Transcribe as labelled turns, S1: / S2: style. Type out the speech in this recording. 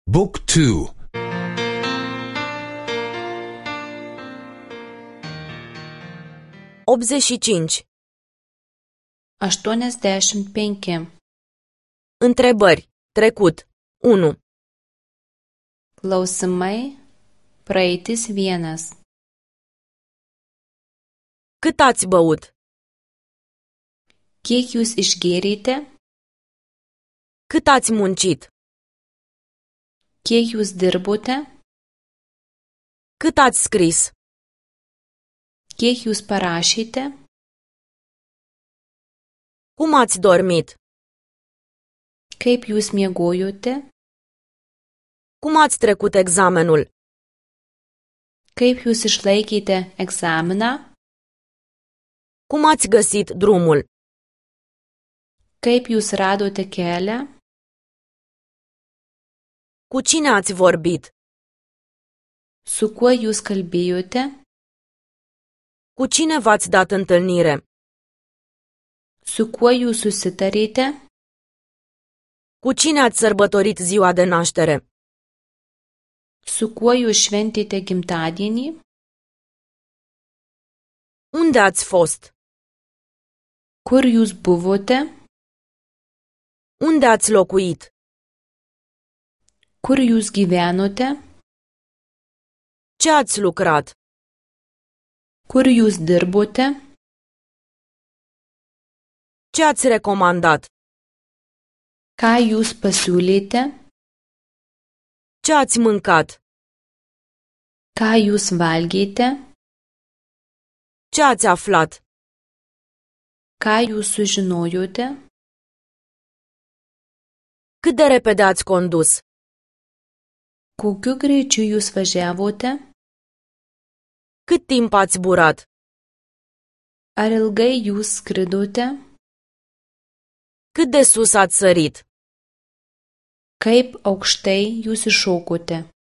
S1: Book 2.
S2: 85.
S3: 85.
S2: Întrebări. Trecut. 1.
S3: Klausimai. Praeitis 1.
S2: Cât ați băut?
S3: Kiek jūs išgėrėte?
S2: Cât ați muncit?
S3: Kiek jūs dirbote?
S2: Cât ați scris?
S3: Kiek jūs parašėte?
S2: Cum ați dormit?
S3: Kaip jūs miegojote?
S2: Cum ați trecut egzamenul?
S3: Kaip jūs išlaikėte egzaminą?
S2: Cum ați găsit drumul?
S3: Kaip jūs radote kelią?
S2: Cu cine ați vorbit?
S3: Su kuo jūs kalbėjote?
S2: Cu cine v-ați dat întâlnire?
S3: Su kuo jūs susitarėte?
S2: Cu cine ați sărbătorit ziua de naștere?
S3: Su kuo jūs šventėte gimtadienį?
S2: Unde ați fost?
S3: Kur jūs buvote?
S2: Unde ați locuit?
S3: Kur jūs gyvenote?
S2: Ce ați lucrat?
S3: Kur jūs dirbote?
S2: Ce ați recomandat?
S3: Ką jūs pasiūlėte?
S2: Ce ați mâncat?
S3: Ką jūs valgėte?
S2: Ce ați aflat?
S3: Ką jūs sužinojote?
S2: Cât de repede ați condus?
S3: Kokiu greičiu jūs važiavote?
S2: Cât timp ați zburat?
S3: Ar ilgai jūs skridote?
S2: Cât de sus ați sărit?
S3: Kaip aukštai jūs iššokote?